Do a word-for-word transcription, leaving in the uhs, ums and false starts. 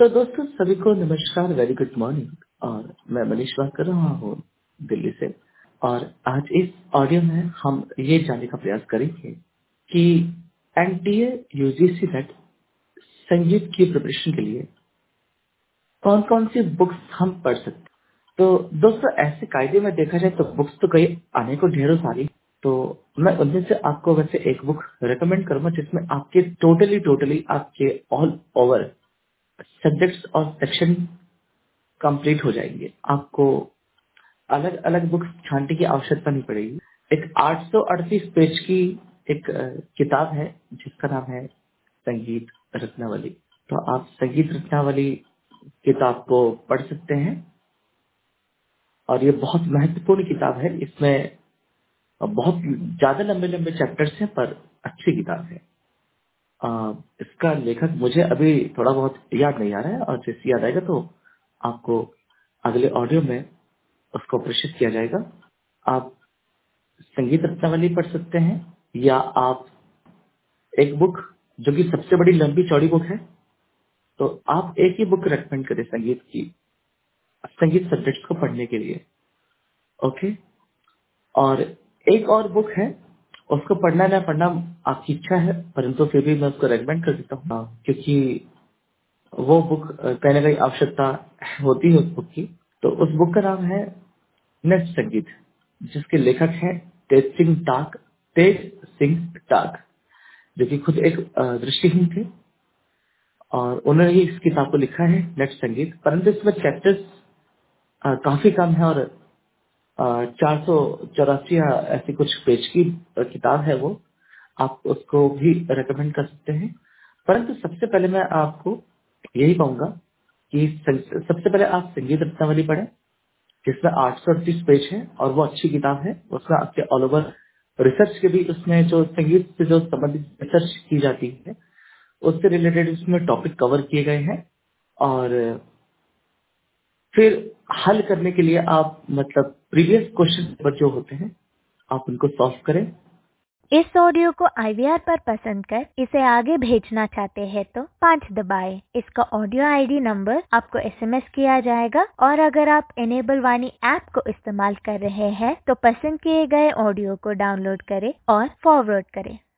तो दोस्तों सभी को नमस्कार, वेरी गुड मॉर्निंग। और मैं मनीष बात कर रहा हूँ दिल्ली से। और आज इस ऑडियो में हम ये जानने का प्रयास करेंगे कि एनटीए यूजीसी नेट संगीत की प्रिपरेशन के लिए कौन कौन सी बुक्स हम पढ़ सकते हैं। तो दोस्तों ऐसे कायदे में देखा जाए तो बुक्स तो कई आने को ढेरों सारी। तो मैं उनमें से आपको वैसे एक बुक रेकमेंड करूंगा जिसमें आपके टोटली टोटली आपके ऑल ओवर सब्जेक्ट्स और सेक्शन कंप्लीट हो जाएंगे। आपको अलग अलग बुक्स छांटने की आवश्यकता नहीं पड़ेगी। एक आठ सौ अड़तीस पेज की एक अ, किताब है जिसका नाम है संगीत रत्नावली। तो आप संगीत रत्नावली किताब को पढ़ सकते हैं और ये बहुत महत्वपूर्ण किताब है। इसमें बहुत ज्यादा लंबे लंबे चैप्टर्स हैं पर अच्छी किताब है। अ, इसका लेखक मुझे अभी थोड़ा बहुत याद नहीं आ रहा है और जैसे याद आएगा तो आपको अगले ऑडियो में उसको प्रेषित किया जाएगा। आप संगीत रत्नावली पढ़ सकते हैं या आप एक बुक जो कि सबसे बड़ी लंबी चौड़ी बुक है, तो आप एक ही बुक रेकमेंड करें संगीत की, संगीत सब्जेक्ट को पढ़ने के लिए। ओके। और एक और बुक है, उसको पढ़ना ना पढ़ना आपकी इच्छा है, परंतु फिर भी मैं उसको रेकमेंड कर देता हूँ। हाँ, क्योंकि वो बुक अ, कहीं ना कहीं आवश्यकता होती है उस बुक की। तो उस बुक का नाम है नट संगीत, जिसके लेखक हैं तेज सिंह टाक तेज सिंह टाक, जो कि खुद एक अ, दृष्टिहीन थे। और उन्होंने ही इस किताब को लिखा है नट संगीत, परंतु इसमें चैप्टर्स काफी कम है और चार सौ चौरासी या ऐसी कुछ पेज की अ, किताब है वो। आप उसको भी रेकमेंड कर सकते हैं। परंतु सबसे पहले मैं आपको यही कहूंगा कि सं- सबसे पहले आप संगीत रत्नावली पढ़ें, जिसमें आठ सौ अड़तीस पेज है और वो अच्छी किताब है। उसमें आपके ऑल ओवर रिसर्च के भी, उसमें जो संगीत से जो संबंधित रिसर्च की जाती है उससे रिलेटेड उसमें टॉपिक कवर किए गए हैं। और फिर हल करने के लिए आप मतलब प्रीवियस क्वेश्चन पेपर जो होते हैं आप उनको सॉल्व करें। इस ऑडियो को आई वी आर पर पसंद कर इसे आगे भेजना चाहते हैं तो पाँच दबाएं। इसका ऑडियो आई डी नंबर आपको एस एम एस किया जाएगा और अगर आप इनेबल वाणी ऐप को इस्तेमाल कर रहे हैं तो पसंद किए गए ऑडियो को डाउनलोड करें और फॉरवर्ड करें।